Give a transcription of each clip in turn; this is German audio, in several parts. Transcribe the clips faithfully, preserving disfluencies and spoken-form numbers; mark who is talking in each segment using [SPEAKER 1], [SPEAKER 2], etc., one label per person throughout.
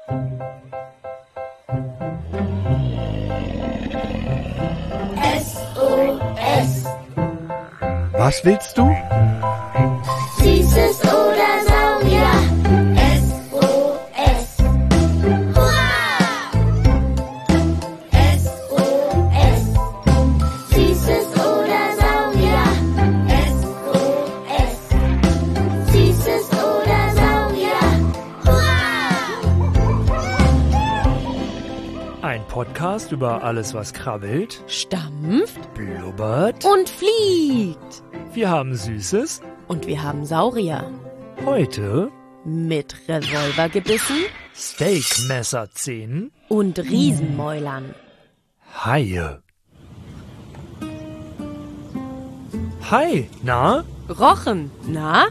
[SPEAKER 1] S O S.
[SPEAKER 2] Was willst du?
[SPEAKER 1] Süßes oder Saurier. S O S. Hurra! S O S. Süßes oder Saurier. S O S. Süßes oder Saurier. Hurra!
[SPEAKER 2] Ein Podcast über alles, was krabbelt,
[SPEAKER 3] Stampft
[SPEAKER 2] blubbert.
[SPEAKER 3] und fliegt.
[SPEAKER 2] Wir haben Süßes.
[SPEAKER 3] Und wir haben Saurier.
[SPEAKER 2] Heute
[SPEAKER 3] Mit Revolvergebissen
[SPEAKER 2] Steakmesserzähnen,
[SPEAKER 3] und Riesenmäulern.
[SPEAKER 2] Haie. Hi, na?
[SPEAKER 3] Rochen, na?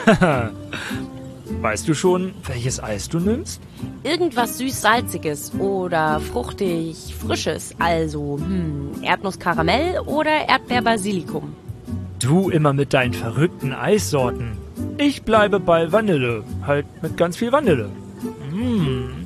[SPEAKER 2] Weißt du schon, welches Eis du nimmst?
[SPEAKER 3] Irgendwas süß-salziges oder fruchtig-frisches. Also, hm, Erdnuss-Karamell oder Erdbeer-Basilikum.
[SPEAKER 2] Du immer mit deinen verrückten Eissorten. Ich bleibe bei Vanille, halt mit ganz viel Vanille. Mm.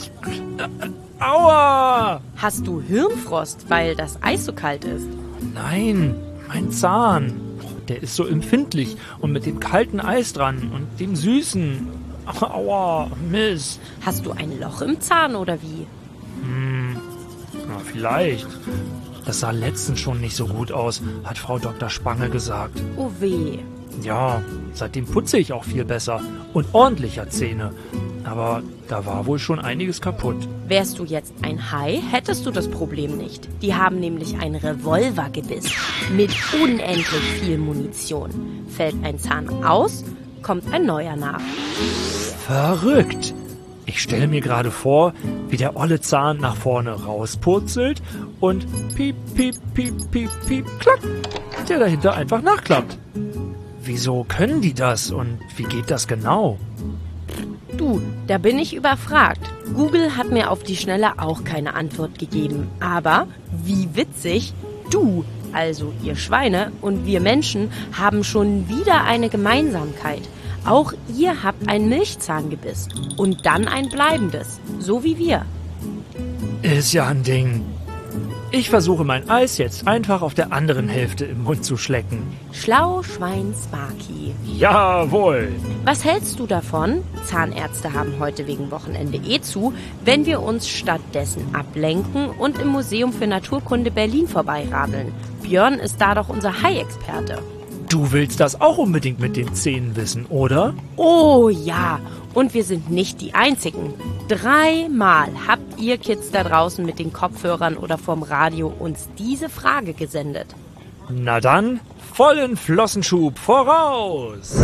[SPEAKER 2] Aua!
[SPEAKER 3] Hast du Hirnfrost, weil das Eis so kalt ist?
[SPEAKER 2] Nein, mein Zahn. Der ist so empfindlich und mit dem kalten Eis dran und dem süßen. Aua, Mist.
[SPEAKER 3] Hast du ein Loch im Zahn oder wie?
[SPEAKER 2] Hm, na, vielleicht. Das sah letztens schon nicht so gut aus, hat Frau Doktor Spange gesagt.
[SPEAKER 3] Oh weh.
[SPEAKER 2] Ja, seitdem putze ich auch viel besser und ordentlicher Zähne. Aber da war wohl schon einiges kaputt.
[SPEAKER 3] Wärst du jetzt ein Hai, hättest du das Problem nicht. Die haben nämlich ein Revolvergebiss mit unendlich viel Munition. Fällt ein Zahn aus, kommt ein neuer nach.
[SPEAKER 2] Verrückt! Ich stelle mir gerade vor, wie der olle Zahn nach vorne rauspurzelt und piep, piep, piep, piep, piep, klack, der dahinter einfach nachklappt. Wieso können die das und wie geht das genau?
[SPEAKER 3] Du, da bin ich überfragt. Google hat mir auf die Schnelle auch keine Antwort gegeben. Aber, wie witzig, du, also ihr Schweine und wir Menschen, haben schon wieder eine Gemeinsamkeit. Auch ihr habt ein Milchzahngebiss und dann ein bleibendes, so wie wir.
[SPEAKER 2] Ist ja ein Ding. Ich versuche mein Eis jetzt einfach auf der anderen Hälfte im Mund zu schlecken.
[SPEAKER 3] Schlau, Schwein, Sparky.
[SPEAKER 2] Jawohl!
[SPEAKER 3] Was hältst du davon? Zahnärzte haben heute wegen Wochenende eh zu, wenn wir uns stattdessen ablenken und im Museum für Naturkunde Berlin vorbeiradeln. Björn ist da doch unser Hai-Experte.
[SPEAKER 2] Du willst das auch unbedingt mit den Zähnen wissen, oder?
[SPEAKER 3] Oh ja, und wir sind nicht die Einzigen. Dreimal habt ihr Kids da draußen mit den Kopfhörern oder vorm Radio uns diese Frage gesendet.
[SPEAKER 2] Na dann, vollen Flossenschub voraus!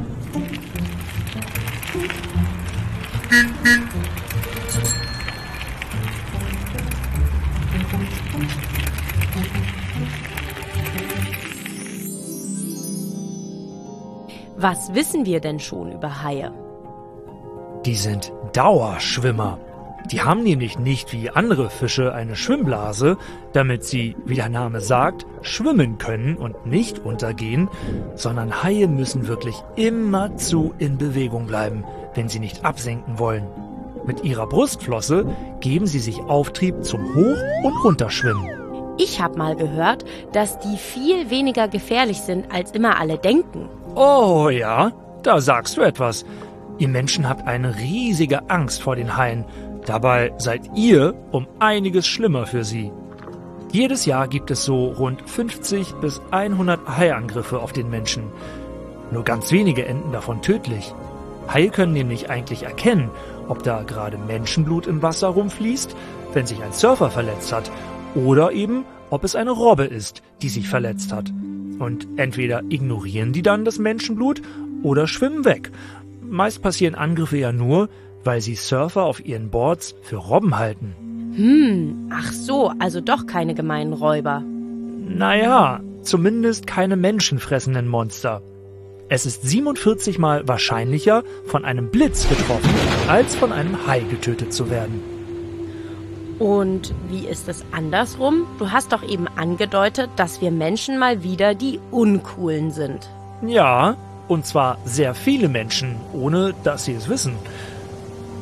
[SPEAKER 3] Was wissen wir denn schon über Haie?
[SPEAKER 2] Die sind Dauerschwimmer. Die haben nämlich nicht wie andere Fische eine Schwimmblase, damit sie, wie der Name sagt, schwimmen können und nicht untergehen, sondern Haie müssen wirklich immerzu in Bewegung bleiben, wenn sie nicht absenken wollen. Mit ihrer Brustflosse geben sie sich Auftrieb zum Hoch- und Runterschwimmen.
[SPEAKER 3] Ich habe mal gehört, dass die viel weniger gefährlich sind, als immer alle denken.
[SPEAKER 2] Oh ja, da sagst du etwas. Ihr Menschen habt eine riesige Angst vor den Haien. Dabei seid ihr um einiges schlimmer für sie. Jedes Jahr gibt es so rund fünfzig bis hundert Haiangriffe auf den Menschen. Nur ganz wenige enden davon tödlich. Haie können nämlich eigentlich erkennen, ob da gerade Menschenblut im Wasser rumfließt, wenn sich ein Surfer verletzt hat, oder eben, ob es eine Robbe ist, die sich verletzt hat. Und entweder ignorieren die dann das Menschenblut oder schwimmen weg. Meist passieren Angriffe ja nur, weil sie Surfer auf ihren Boards für Robben halten.
[SPEAKER 3] Hm, ach so, also doch keine gemeinen Räuber.
[SPEAKER 2] Naja, zumindest keine menschenfressenden Monster. Es ist siebenundvierzig Mal wahrscheinlicher, von einem Blitz getroffen, als von einem Hai getötet zu werden.
[SPEAKER 3] Und wie ist es andersrum? Du hast doch eben angedeutet, dass wir Menschen mal wieder die Uncoolen sind.
[SPEAKER 2] Ja, und zwar sehr viele Menschen, ohne dass sie es wissen.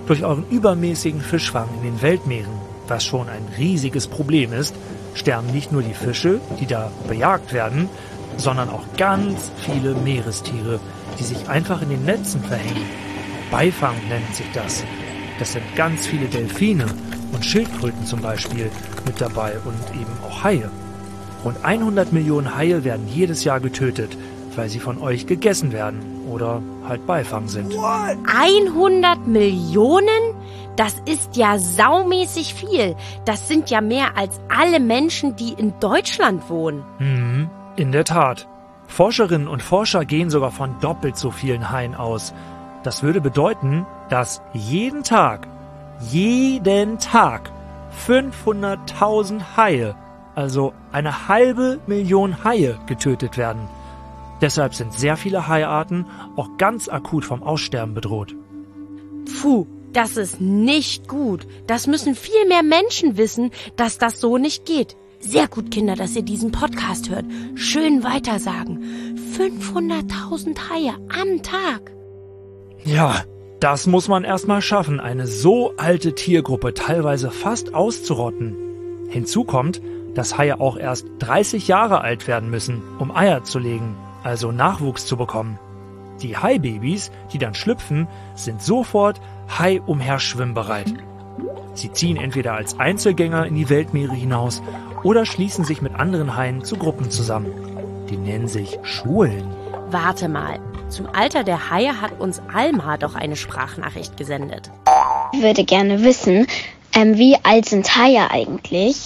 [SPEAKER 2] Durch euren übermäßigen Fischfang in den Weltmeeren, was schon ein riesiges Problem ist, sterben nicht nur die Fische, die da bejagt werden, sondern auch ganz viele Meerestiere, die sich einfach in den Netzen verhängen. Beifang nennt sich das. Das sind ganz viele Delfine und Schildkröten zum Beispiel mit dabei und eben auch Haie. Rund hundert Millionen Haie werden jedes Jahr getötet, weil sie von euch gegessen werden oder halt Beifang sind.
[SPEAKER 3] hundert Millionen? Das ist ja saumäßig viel. Das sind ja mehr als alle Menschen, die in Deutschland wohnen.
[SPEAKER 2] Mhm, in der Tat. Forscherinnen und Forscher gehen sogar von doppelt so vielen Haien aus. Das würde bedeuten, dass jeden Tag, jeden Tag fünfhunderttausend Haie, also eine halbe Million Haie, getötet werden. Deshalb sind sehr viele Haiarten auch ganz akut vom Aussterben bedroht.
[SPEAKER 3] Puh, das ist nicht gut. Das müssen viel mehr Menschen wissen, dass das so nicht geht. Sehr gut, Kinder, dass ihr diesen Podcast hört. Schön weitersagen. fünfhunderttausend Haie am Tag.
[SPEAKER 2] Ja, das muss man erstmal schaffen, eine so alte Tiergruppe teilweise fast auszurotten. Hinzu kommt, dass Haie auch erst dreißig Jahre alt werden müssen, um Eier zu legen, also Nachwuchs zu bekommen. Die Haibabys, die dann schlüpfen, sind sofort Hai-umherschwimmbereit. Sie ziehen entweder als Einzelgänger in die Weltmeere hinaus oder schließen sich mit anderen Haien zu Gruppen zusammen. Die nennen sich Schulen.
[SPEAKER 3] Warte mal, zum Alter der Haie hat uns Alma doch eine Sprachnachricht gesendet.
[SPEAKER 4] Ich würde gerne wissen, ähm, wie alt sind Haie eigentlich?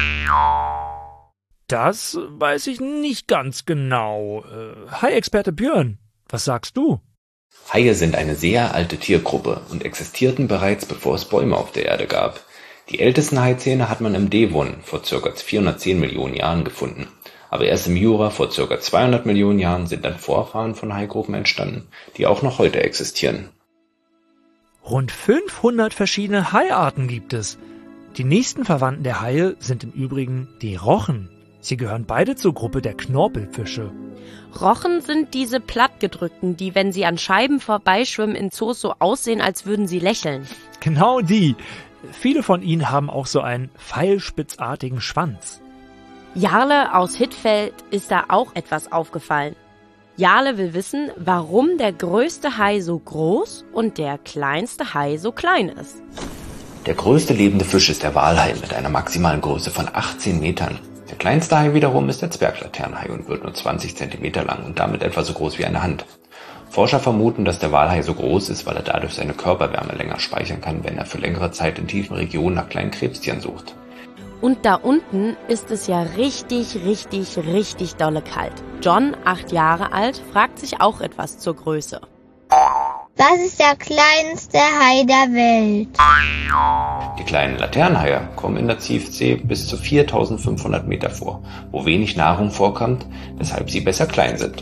[SPEAKER 2] Das weiß ich nicht ganz genau. Äh, Hai-Experte Björn, was sagst du?
[SPEAKER 5] Haie sind eine sehr alte Tiergruppe und existierten bereits, bevor es Bäume auf der Erde gab. Die ältesten Haizähne hat man im Devon vor ca. vierhundertzehn Millionen Jahren gefunden. Aber erst im Jura vor ca. zweihundert Millionen Jahren sind dann Vorfahren von Haigruppen entstanden, die auch noch heute existieren.
[SPEAKER 2] Rund fünfhundert verschiedene Haiarten gibt es. Die nächsten Verwandten der Haie sind im Übrigen die Rochen. Sie gehören beide zur Gruppe der Knorpelfische.
[SPEAKER 3] Rochen sind diese Plattgedrückten, die, wenn sie an Scheiben vorbeischwimmen, in Zoos so aussehen, als würden sie lächeln.
[SPEAKER 2] Genau die. Viele von ihnen haben auch so einen pfeilspitzartigen Schwanz.
[SPEAKER 3] Jarle aus Hittfeld ist da auch etwas aufgefallen. Jarle will wissen, warum der größte Hai so groß und der kleinste Hai so klein ist.
[SPEAKER 5] Der größte lebende Fisch ist der Walhai mit einer maximalen Größe von achtzehn Metern. Der kleinste Hai wiederum ist der Zwerglaternenhai und wird nur zwanzig Zentimeter lang und damit etwa so groß wie eine Hand. Forscher vermuten, dass der Walhai so groß ist, weil er dadurch seine Körperwärme länger speichern kann, wenn er für längere Zeit in tiefen Regionen nach kleinen Krebstieren sucht.
[SPEAKER 3] Und da unten ist es ja richtig, richtig, richtig dolle kalt. John, acht Jahre alt, fragt sich auch etwas zur Größe.
[SPEAKER 4] Was ist der kleinste Hai der Welt?
[SPEAKER 5] Die kleinen Laternenhaie kommen in der Tiefsee bis zu viertausendfünfhundert Meter vor, wo wenig Nahrung vorkommt, weshalb sie besser klein sind.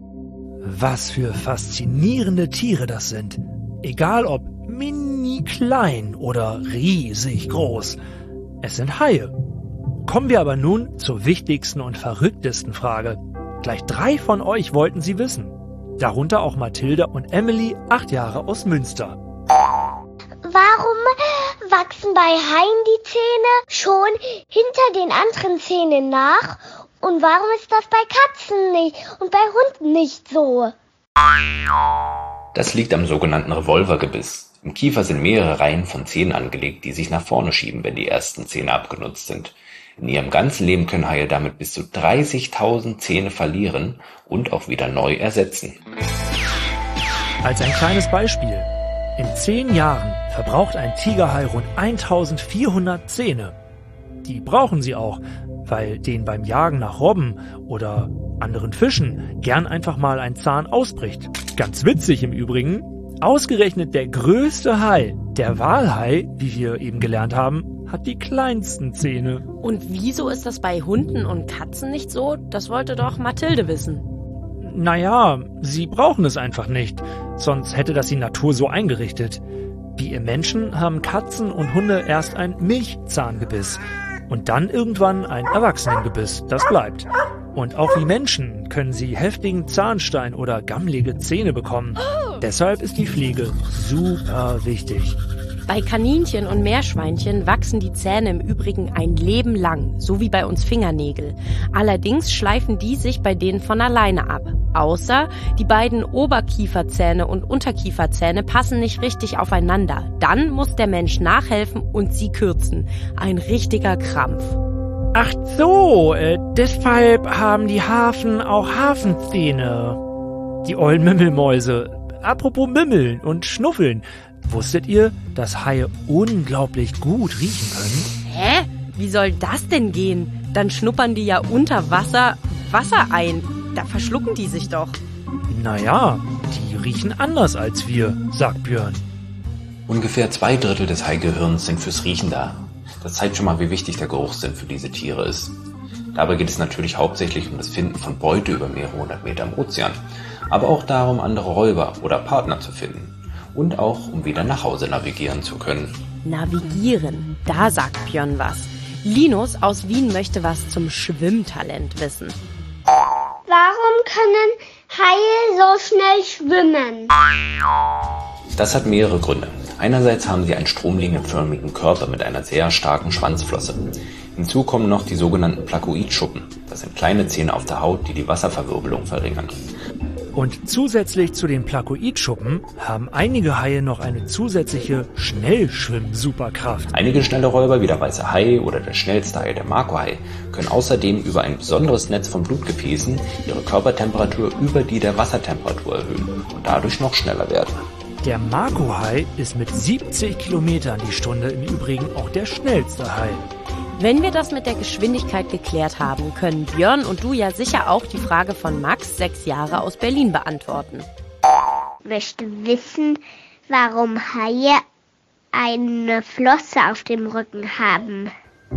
[SPEAKER 2] Was für faszinierende Tiere das sind. Egal ob mini klein oder riesig groß. Es sind Haie. Kommen wir aber nun zur wichtigsten und verrücktesten Frage. Gleich drei von euch wollten sie wissen. Darunter auch Mathilda und Emily, acht Jahre aus Münster.
[SPEAKER 1] Warum wachsen bei Haien die Zähne schon hinter den anderen Zähnen nach? Und warum ist das bei Katzen nicht und bei Hunden nicht so?
[SPEAKER 5] Das liegt am sogenannten Revolvergebiss. Im Kiefer sind mehrere Reihen von Zähnen angelegt, die sich nach vorne schieben, wenn die ersten Zähne abgenutzt sind. In ihrem ganzen Leben können Haie damit bis zu dreißigtausend Zähne verlieren und auch wieder neu ersetzen.
[SPEAKER 2] Als ein kleines Beispiel. In zehn Jahren verbraucht ein Tigerhai rund eintausendvierhundert Zähne. Die brauchen sie auch, weil denen beim Jagen nach Robben oder anderen Fischen gern einfach mal ein Zahn ausbricht. Ganz witzig im Übrigen. Ausgerechnet der größte Hai, der Walhai, wie wir eben gelernt haben, hat die kleinsten Zähne.
[SPEAKER 3] Und wieso ist das bei Hunden und Katzen nicht so? Das wollte doch Mathilde wissen.
[SPEAKER 2] Naja, sie brauchen es einfach nicht, sonst hätte das die Natur so eingerichtet. Wie ihr Menschen haben Katzen und Hunde erst ein Milchzahngebiss und dann irgendwann ein Erwachsenengebiss, das bleibt. Und auch wie Menschen können sie heftigen Zahnstein oder gammlige Zähne bekommen. Deshalb ist die Pflege super wichtig.
[SPEAKER 3] Bei Kaninchen und Meerschweinchen wachsen die Zähne im Übrigen ein Leben lang, so wie bei uns Fingernägel. Allerdings schleifen die sich bei denen von alleine ab. Außer die beiden Oberkieferzähne und Unterkieferzähne passen nicht richtig aufeinander. Dann muss der Mensch nachhelfen und sie kürzen. Ein richtiger Krampf.
[SPEAKER 2] Ach so, äh, deshalb haben die Hafen auch Hafenzähne. Die ollen Mimmelmäuse. Apropos Mimmeln und Schnuffeln. Wusstet ihr, dass Haie unglaublich gut riechen können?
[SPEAKER 3] Hä? Wie soll das denn gehen? Dann schnuppern die ja unter Wasser Wasser ein. Da verschlucken die sich doch.
[SPEAKER 2] Naja, die riechen anders als wir, sagt Björn.
[SPEAKER 5] Ungefähr zwei Drittel des Haigehirns sind fürs Riechen da. Das zeigt schon mal, wie wichtig der Geruchssinn für diese Tiere ist. Dabei geht es natürlich hauptsächlich um das Finden von Beute über mehrere hundert Meter im Ozean, aber auch darum, andere Räuber oder Partner zu finden. Und auch, um wieder nach Hause navigieren zu können.
[SPEAKER 3] Navigieren, da sagt Björn was. Linus aus Wien möchte was zum Schwimmtalent wissen.
[SPEAKER 1] Warum können Haie so schnell schwimmen?
[SPEAKER 5] Das hat mehrere Gründe. Einerseits haben sie einen stromlinienförmigen Körper mit einer sehr starken Schwanzflosse. Hinzu kommen noch die sogenannten Plakoidschuppen. Das sind kleine Zähne auf der Haut, die die Wasserverwirbelung verringern.
[SPEAKER 2] Und zusätzlich zu den Plakoidschuppen haben einige Haie noch eine zusätzliche Schnellschwimm-Superkraft.
[SPEAKER 5] Einige schnelle Räuber wie der weiße Hai oder der schnellste Hai, der Makohai, können außerdem über ein besonderes Netz von Blutgefäßen ihre Körpertemperatur über die der Wassertemperatur erhöhen und dadurch noch schneller werden.
[SPEAKER 2] Der Makohai ist mit siebzig Kilometern die Stunde im Übrigen auch der schnellste Hai.
[SPEAKER 3] Wenn wir das mit der Geschwindigkeit geklärt haben, können Björn und du ja sicher auch die Frage von Max, sechs Jahre, aus Berlin beantworten.
[SPEAKER 1] Ich möchte wissen, warum Haie eine Flosse auf dem Rücken haben.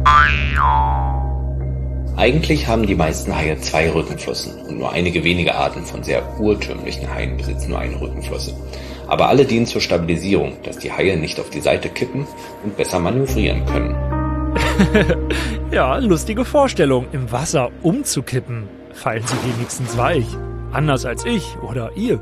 [SPEAKER 5] Eigentlich haben die meisten Haie zwei Rückenflossen und nur einige wenige Arten von sehr urtümlichen Haien besitzen nur eine Rückenflosse. Aber alle dienen zur Stabilisierung, dass die Haie nicht auf die Seite kippen und besser manövrieren können.
[SPEAKER 2] Ja, lustige Vorstellung, im Wasser umzukippen. Fallen sie wenigstens weich. Anders als ich oder ihr.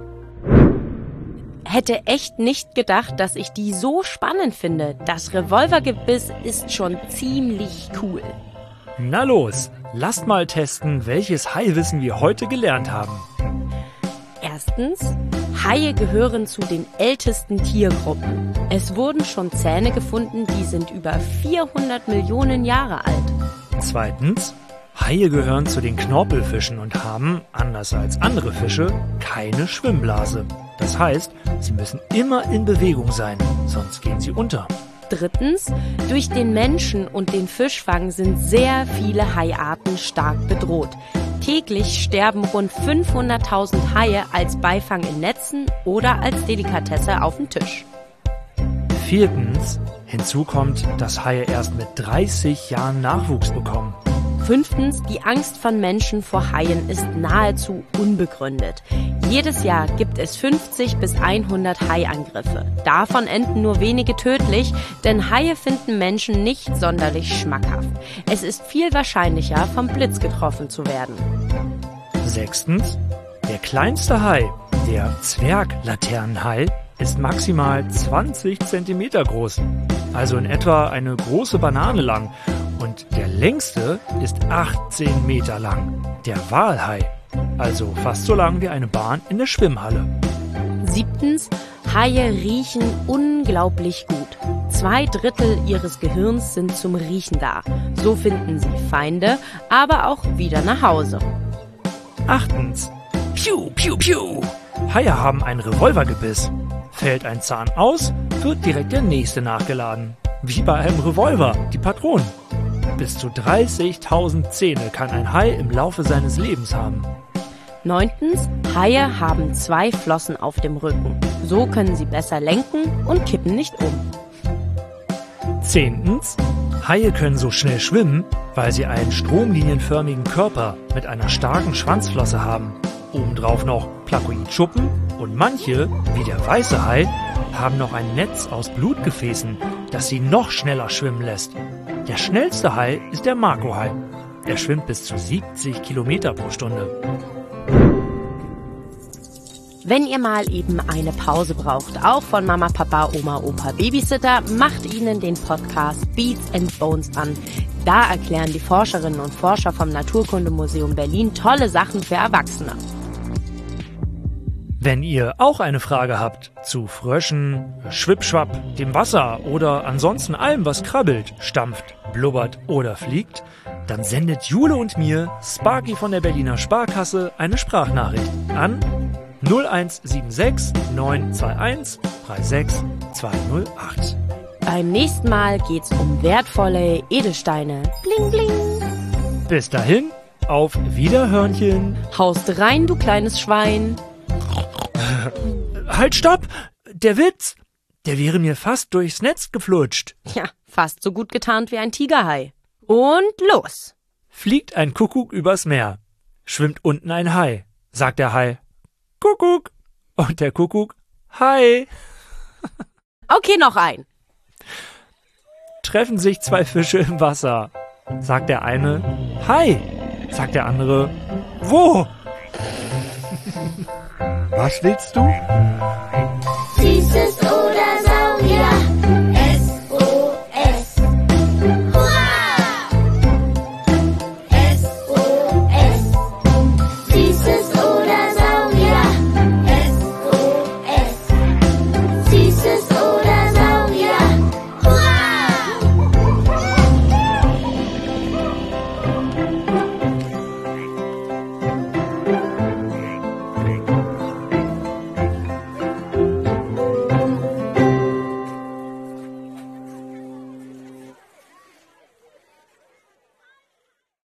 [SPEAKER 3] Hätte echt nicht gedacht, dass ich die so spannend finde. Das Revolvergebiss ist schon ziemlich cool.
[SPEAKER 2] Na los, lasst mal testen, welches Haiwissen wir heute gelernt haben.
[SPEAKER 3] Erstens, Haie gehören zu den ältesten Tiergruppen. Es wurden schon Zähne gefunden, die sind über vierhundert Millionen Jahre alt.
[SPEAKER 2] Zweitens, Haie gehören zu den Knorpelfischen und haben, anders als andere Fische, keine Schwimmblase. Das heißt, sie müssen immer in Bewegung sein, sonst gehen sie unter.
[SPEAKER 3] Drittens, durch den Menschen und den Fischfang sind sehr viele Haiarten stark bedroht. Täglich sterben rund fünfhunderttausend Haie als Beifang in Netzen oder als Delikatesse auf dem Tisch.
[SPEAKER 2] Viertens, hinzu kommt, dass Haie erst mit dreißig Jahren Nachwuchs bekommen.
[SPEAKER 3] Fünftens, die Angst von Menschen vor Haien ist nahezu unbegründet. Jedes Jahr gibt es fünfzig bis hundert Haiangriffe. Davon enden nur wenige tödlich, denn Haie finden Menschen nicht sonderlich schmackhaft. Es ist viel wahrscheinlicher, vom Blitz getroffen zu werden.
[SPEAKER 2] Sechstens, der kleinste Hai, der Zwerglaternenhai, ist maximal zwanzig Zentimeter groß, also in etwa eine große Banane lang. Und der längste ist achtzehn Meter lang, der Walhai, also fast so lang wie eine Bahn in der Schwimmhalle.
[SPEAKER 3] Siebtens, Haie riechen unglaublich gut. Zwei Drittel ihres Gehirns sind zum Riechen da. So finden sie Feinde, aber auch wieder nach Hause.
[SPEAKER 2] Achtens, Piu, Piu, Piu. Haie haben ein Revolvergebiss. Fällt ein Zahn aus, wird direkt der nächste nachgeladen. Wie bei einem Revolver, die Patronen. Bis zu dreißigtausend Zähne kann ein Hai im Laufe seines Lebens haben.
[SPEAKER 3] Neuntens, Haie haben zwei Flossen auf dem Rücken. So können sie besser lenken und kippen nicht um.
[SPEAKER 2] Zehntens, Haie können so schnell schwimmen, weil sie einen stromlinienförmigen Körper mit einer starken Schwanzflosse haben. Obendrauf noch Plakoidschuppen und manche, wie der weiße Hai, haben noch ein Netz aus Blutgefäßen, das sie noch schneller schwimmen lässt. Der schnellste Hai ist der Makohai. Er schwimmt bis zu siebzig Kilometer pro Stunde.
[SPEAKER 3] Wenn ihr mal eben eine Pause braucht, auch von Mama, Papa, Oma, Opa, Babysitter, macht Ihnen den Podcast Beats and Bones an. Da erklären die Forscherinnen und Forscher vom Naturkundemuseum Berlin tolle Sachen für Erwachsene.
[SPEAKER 2] Wenn ihr auch eine Frage habt zu Fröschen, Schwippschwapp, dem Wasser oder ansonsten allem, was krabbelt, stampft, blubbert oder fliegt, dann sendet Jule und mir, Sparky von der Berliner Sparkasse, eine Sprachnachricht an null eins sieben sechs neun zwei eins drei sechs zwei null acht.
[SPEAKER 3] Beim nächsten Mal geht's um wertvolle Edelsteine. Bling, bling.
[SPEAKER 2] Bis dahin, auf Wiederhörnchen.
[SPEAKER 3] Haust rein, du kleines Schwein.
[SPEAKER 2] Halt, stopp! Der Witz! Der wäre mir fast durchs Netz geflutscht.
[SPEAKER 3] Ja, fast so gut getarnt wie ein Tigerhai. Und los!
[SPEAKER 2] Fliegt ein Kuckuck übers Meer. Schwimmt unten ein Hai. Sagt der Hai, Kuckuck! Und der Kuckuck, Hai!
[SPEAKER 3] Okay, noch ein.
[SPEAKER 2] Treffen sich zwei Fische im Wasser. Sagt der eine, Hai! Sagt der andere, wo?
[SPEAKER 6] Was willst du?